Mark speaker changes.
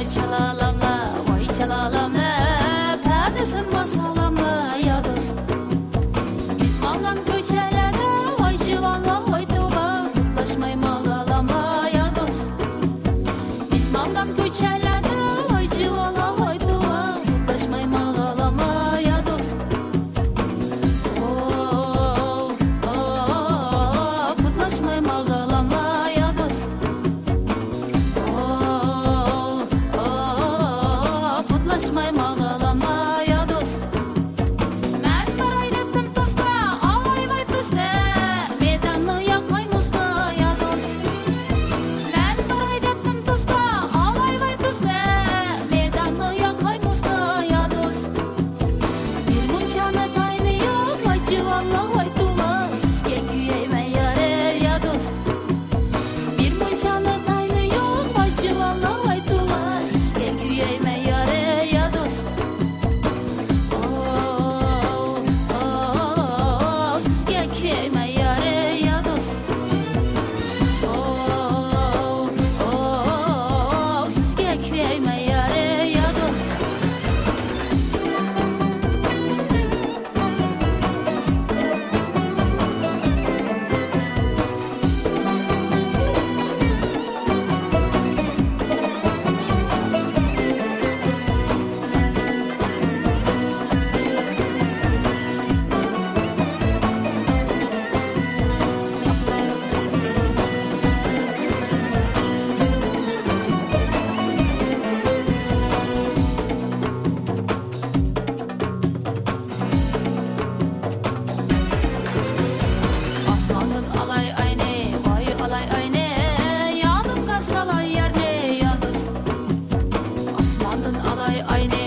Speaker 1: vay çalalamla, perdesin basalamla ya dost. İsmaldan köçelerde, vay civanla, vay tuba, kutlaşmay malalama ya dost. İsmaldan köçelerde, vay civanla, vay tuba, kutlaşmay malalama ya dost. Oh, oh, kutlaşmay malalama ya dost. Kutlaşmay mağalama ya dost. Men baraydım tosta, ay vay tosta, meydanlı yakay musta ya dost. Men baraydım tosta, ay vay tosta, meydanlı yakay musta ya dost. Bir munçana kaynıyor, vay civanla vay tuvas, geküyeyme yarer ya dost. Bir munçana kaynıyor, vay civanla vay tuvas, geküyeyme yarer ya dost. Oh, oh, sizge kuyayma yarer ya dost. Oh, oh, sizge kuyayma yarer ya dost. Asmanın alay ayne, vay alay ayne, yağdım da salay yerne ya dost. Asmanın alay ayne,